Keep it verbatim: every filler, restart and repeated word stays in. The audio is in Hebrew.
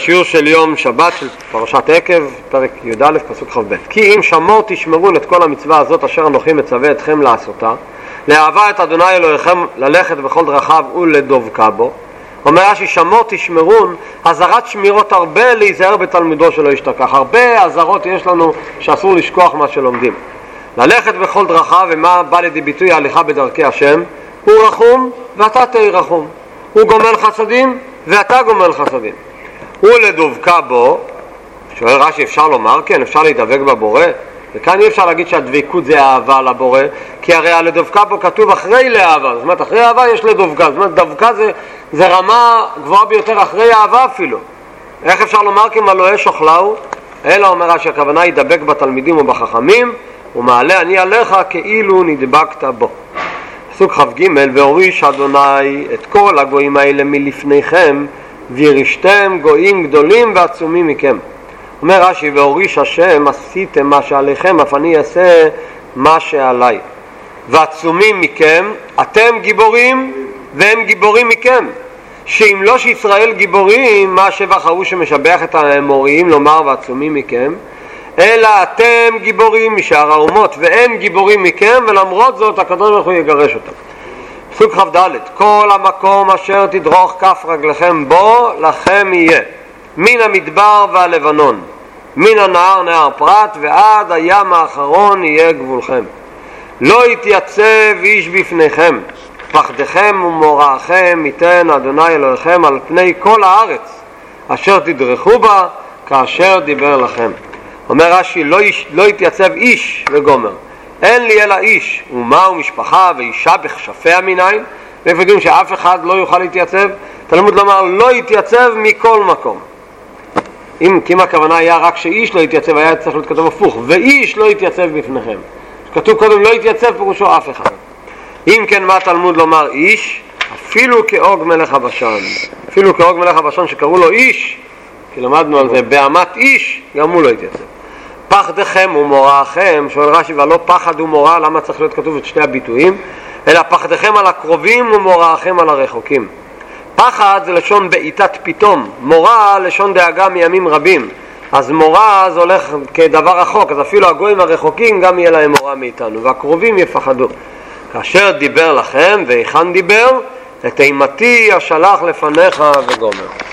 שיעור של יום שבת של פרשת עקב, פרק י"א, פסוק כ"ב. כי אם שמור תשמרו את כל המצווה הזאת אשר אנוכי מצווה אתכם לעשותה, לאהבה את אדוני אלוהיכם ללכת בכל דרכיו ולדבקה בו. אומר רש"י, שמור תשמרון, הזרת שמירות הרבה להיזהר בתלמידו שלא ישתכח. הרבה הזרות יש לנו שאסור לשכוח מה שלומדים. ללכת בכל דרכיו, ומה בא לידי ביטוי ההליכה בדרכי השם? הוא רחום ואתה תהי רחום. הוא גומל חסדים ואתה גומל חסדים. הוא לדבקה בו, שואל רש"י, אפשר לומר כן, אפשר להידבק בבורא? וכאן אי אפשר להגיד שהדבקות זה אהבה לבורא, כי הרי לדבקה בו כתוב אחרי לאהבה. זאת אומרת, אחרי אהבה יש לדבקה. זאת אומרת, דבקה זה, זה רמה גבוהה ביותר אחרי אהבה אפילו. איך אפשר לומר כי מלואי שוכלהו? אלא אומר רש"י, הכוונה היא דבק בתלמידים ובחכמים, ומעלה אני עליך כאילו נדבקת בו. פסוק כ"ג, והוריש אדוני את כל הגויים האלה מלפניכם, וירשתם גויים גדולים ועצומים מכם. אומר רש"י, והוריש השם, עשיתם מה שעליכם, אף אני אעשה מה שעליי. ועצומים מכם, אתם גיבורים והם גיבורים מכם. שאם לא שישראל גיבורים, מה שבח ההוא שמשבח את האמוריים לומר ועצומים מכם, אלא אתם גיבורים משאר האומות והם גיבורים מכם, ולמרות זאת הקדוש ברוך הוא יגרש אותם. פסוק כ"ד, כל המקום אשר תדרוך כף רגליכם בו לכם יהיה, מן המדבר והלבנון, מן הנהר נהר פרת ועד הים האחרון יהיה גבולכם. לא יתייצב איש בפניכם, פחדכם ומוראכם ייתן אדוני אלוהיכם על פני כל הארץ אשר תדרכו בה כאשר דיבר לכם. אומר רש"י, לא, לא יתייצב איש וגומר, אין לי אלא איש ומה ומשפחה ואישה בכשפיה מנין. ואיפה יודעים שאף אחד לא יוכל להתייצב? תלמוד לומר לא יתייצב מכל מקום. אם כי אם הכוונה היה רק שאיש לא יתייצב, היה צריך להיות כתוב הפוך, ואיש לא יתייצב בפניכם. כתוב קודם לא יתייצב, פירושו אף אחד. אם כן, מה תלמוד לומר איש? אפילו כאוג מלך הבשן, אפילו כאוג מלך הבשן שקראו לו איש, כי למדנו על זה באמת איש, גם הוא לא יתייצב. פחדכם ומוראכם, שואל רש"י, ולא פחד ומורא, למה צריך להיות כתוב את שני הביטויים? אלא פחדכם על הקרובים ומוראכם על הרחוקים. פחד זה לשון בעיטת פתאום, מורא לשון דאגה מימים רבים. אז מורא זה הולך כדבר רחוק, אז אפילו הגויים הרחוקים גם יהיה להם מורא מאיתנו, והקרובים יפחדו. כאשר דיבר לכם, והיכן דיבר? את אימתי אשלח לפניך וגומר.